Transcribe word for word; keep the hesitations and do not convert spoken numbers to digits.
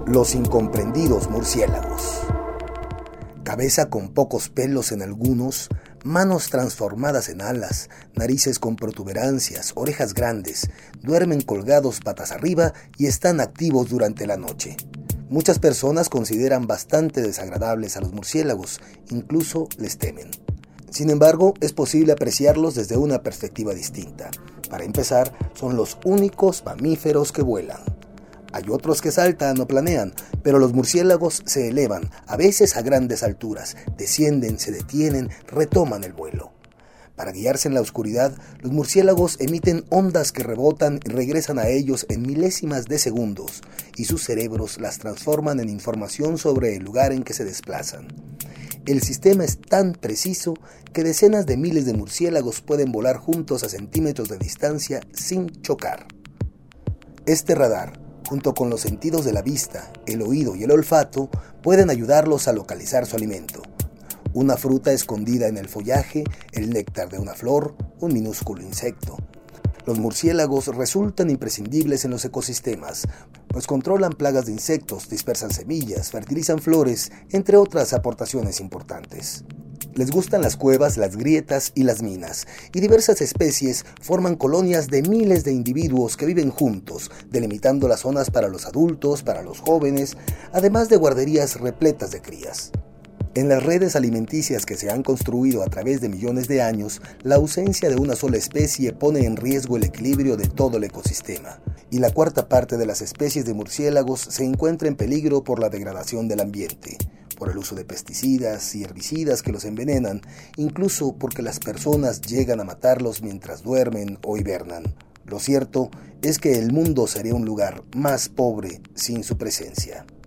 Los incomprendidos murciélagos. Cabeza con pocos pelos en algunos, manos transformadas en alas, narices con protuberancias, orejas grandes, duermen colgados patas arriba y están activos durante la noche. Muchas personas consideran bastante desagradables a los murciélagos, incluso les temen. Sin embargo, es posible apreciarlos desde una perspectiva distinta. Para empezar, son los únicos mamíferos que vuelan. Hay otros que saltan o planean, pero los murciélagos se elevan, a veces a grandes alturas, descienden, se detienen, retoman el vuelo. Para guiarse en la oscuridad, los murciélagos emiten ondas que rebotan y regresan a ellos en milésimas de segundos, y sus cerebros las transforman en información sobre el lugar en que se desplazan. El sistema es tan preciso que decenas de miles de murciélagos pueden volar juntos a centímetros de distancia sin chocar. Este radar, junto con los sentidos de la vista, el oído y el olfato, pueden ayudarlos a localizar su alimento. Una fruta escondida en el follaje, el néctar de una flor, un minúsculo insecto. Los murciélagos resultan imprescindibles en los ecosistemas, pues controlan plagas de insectos, dispersan semillas, fertilizan flores, entre otras aportaciones importantes. Les gustan las cuevas, las grietas y las minas, y diversas especies forman colonias de miles de individuos que viven juntos, delimitando las zonas para los adultos, para los jóvenes, además de guarderías repletas de crías. En las redes alimenticias que se han construido a través de millones de años, la ausencia de una sola especie pone en riesgo el equilibrio de todo el ecosistema, y la cuarta parte de las especies de murciélagos se encuentra en peligro por la degradación del ambiente, por el uso de pesticidas y herbicidas que los envenenan, incluso porque las personas llegan a matarlos mientras duermen o hibernan. Lo cierto es que el mundo sería un lugar más pobre sin su presencia.